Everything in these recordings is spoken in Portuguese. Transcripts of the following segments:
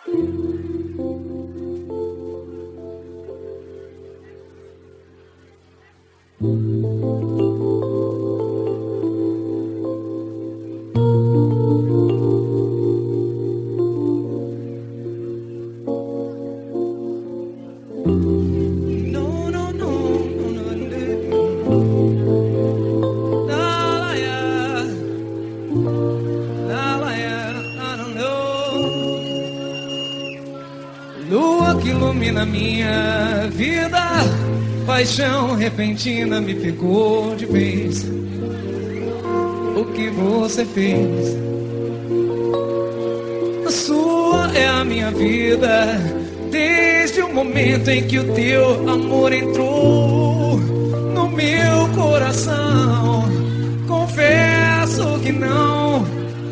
Lua que ilumina minha vida, paixão repentina me pegou de vez. O que você fez? A sua é a minha vida, desde o momento em que o teu amor entrou no meu coração. Confesso que não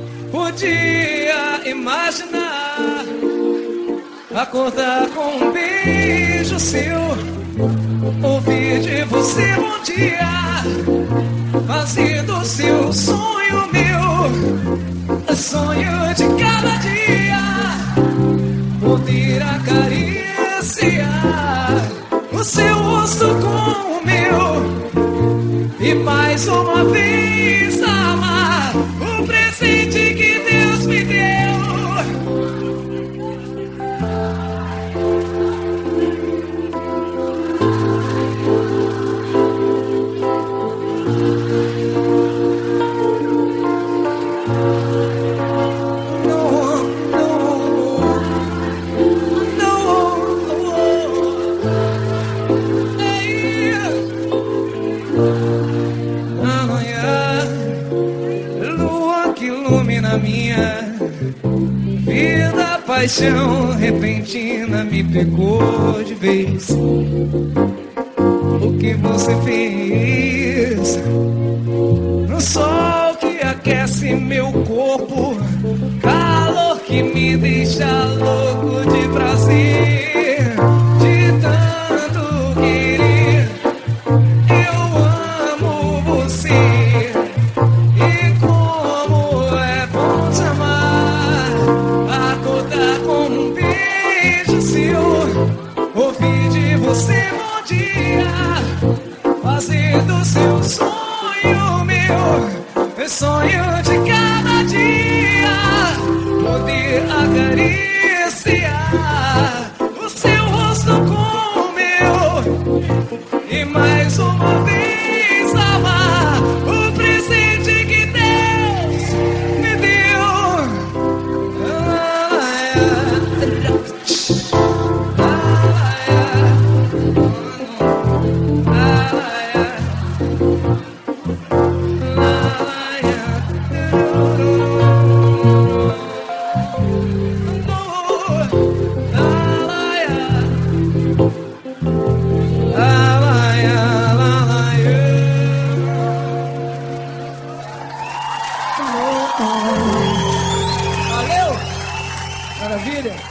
podia imaginar acordar com um beijo seu, ouvir de você bom dia, fazer do seu sonho meu, sonho de cada dia, poder acariciar o seu rosto com o meu e mais uma vez amar o presente que Deus me deu. Lua que ilumina minha vida, paixão repentina me pegou de vez. O que você fez? No sol que aquece meu corpo, calor que me deixa louco de prazer, de tanto querer. Eu amo você e como é bom te amar, acordar com um beijo seu, ouvir de você bom dia, fazer do seu sonho meu, sonho de cada dia, poder acariciar o seu rosto com o meu e mais uma vez amar o presente que Deus me deu. Valeu! Maravilha!